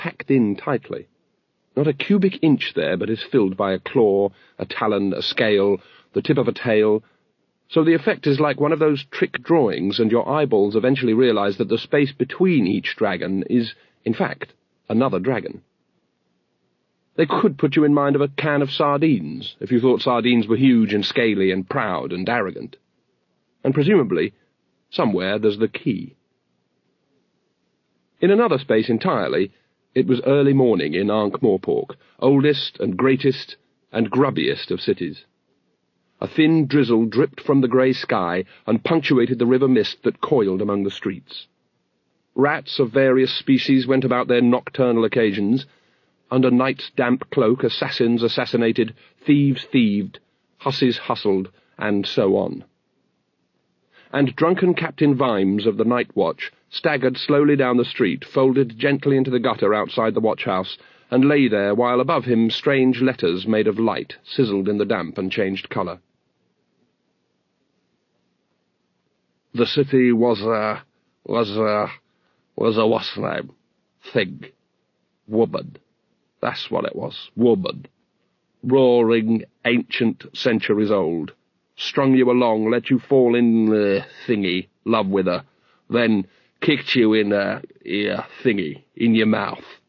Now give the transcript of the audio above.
packed in tightly. Not a cubic inch there but is filled by a claw, a talon, a scale, the tip of a tail, so the effect is like one of those trick drawings, and your eyeballs eventually realize that the space between each dragon is, in fact, another dragon. They could put you in mind of a can of sardines, if you thought sardines were huge and scaly and proud and arrogant. And presumably, somewhere there's the key. In another space entirely, it was early morning in Ankh-Morpork, oldest and greatest and grubbiest of cities. A thin drizzle dripped from the grey sky and punctuated the river mist that coiled among the streets. Rats of various species went about their nocturnal occasions. Under night's damp cloak, assassins assassinated, thieves thieved, hussies hustled, and so on. And drunken Captain Vimes of the night watch staggered slowly down the street, folded gently into the gutter outside the watch-house, and lay there while above him strange letters made of light sizzled in the damp and changed colour. The city was a what's name? Thing. Woman. That's what it was. Woman. Roaring, ancient, centuries old. Strung you along, let you fall in thingy, love with her, then kicked you in thingy, in your mouth.